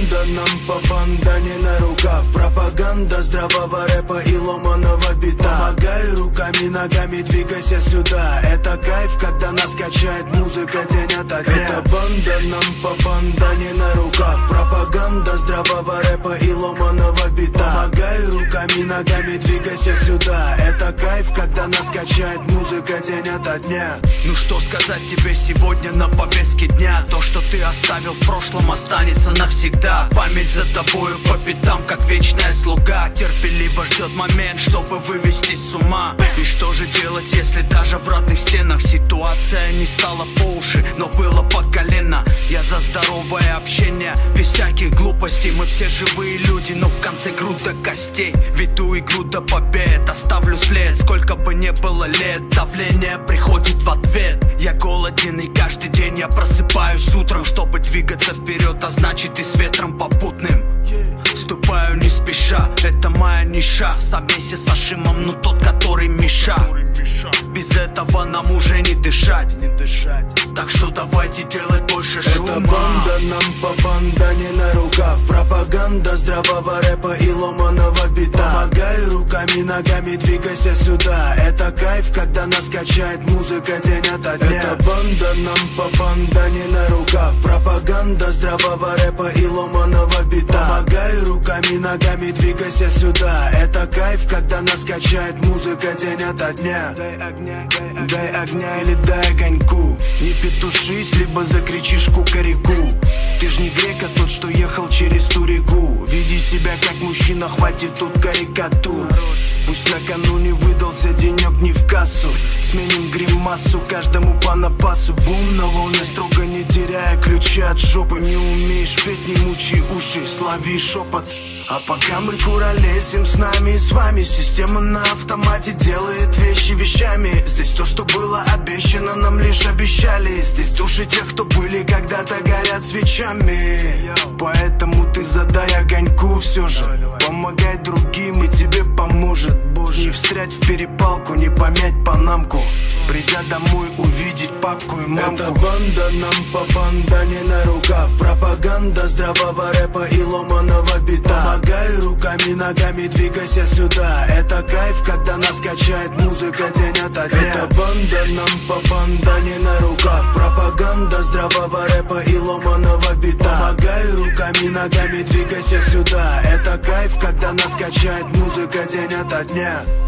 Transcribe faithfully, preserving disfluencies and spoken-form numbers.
банда нам по бандане на рукав. Пропаганда здравого рэпа и ломаного бита. Помогай руками, ногами, двигайся сюда. Это кайф, когда нас качает музыка день ото дня. Это банда нам по бандане на рукав. Пропаганда здравого рэпа и ломаного бита. Помогай руками, ногами, двигайся сюда. Это кайф, когда нас качает музыка день ото дня. Ну что сказать тебе сегодня на повестке дня? То, что ты оставил в прошлом, останется навсегда. Память за тобою по пятам, как вечная слуга. Терпеливо ждет момент, чтобы вывести с ума. И что же делать, если даже в родных стенах ситуация не стала по уши, но было по колено? Я за здоровое общение, без всяких глупостей. Мы все живые люди, но в конце груда костей. Веду игру до побед, оставлю след. Сколько бы не было лет, давление приходит в ответ. Я голоден, и каждый день я просыпаюсь утром, чтобы двигаться вперед, а значит и с ветром попутным. Ступаю не спеша, это моя ниша. В совместе с Ашимом, но тот, который меша. Без этого нам уже не дышать, не дышать. Так что давайте делать больше шума. Это банда нам по бандане на рукав. Пропаганда здравого рэпа и ломаного бита. Помогай руками, ногами, двигайся сюда. Это кайф, когда нас качает музыка день ото дня. Это банда нам по бандане на рукав. Пропаганда здравого рэпа и ломаного бита. Помогай руками, ногами, двигайся сюда. Это кайф, когда нас качает музыка день ото дня. Дай огня, дай, дай огня или дай огоньку. Не петушись, либо закричишь кукареку. Ты ж не грек, а тот, что ехал через ту реку. Веди себя как мужчина, хватит тут карикатур. Пусть накануне выдался денек не в кассу. Сменим гримасу, каждому по напасу. Бум на волне, строго не теряя ключи от жопы. Не умеешь петь, не мучи уши, слави шепот. А пока мы куролесим, с нами и с вами система на автомате делает вещи вещами. Здесь то, что было обещано, нам лишь обещали. Здесь души тех, кто были когда-то, горят свечами. Поэтому ты задай огоньку все же. Помогай другим, и тебе поможет. Не встрять в перепалку, не помять панамку. Придя домой, увидеть папку и мамку. Это банда нам по бандане на рукав. Пропаганда здравого рэпа и ломаного бита. Помогай руками, ногами, двигайся сюда. Это кайф, когда нас качает музыка день ото дня. Это банда нам по бандане на рукав. Пропаганда здравого рэпа и ломаного бита. Помогай руками, ногами, двигайся сюда. Это кайф, когда нас качает музыка день ото дня.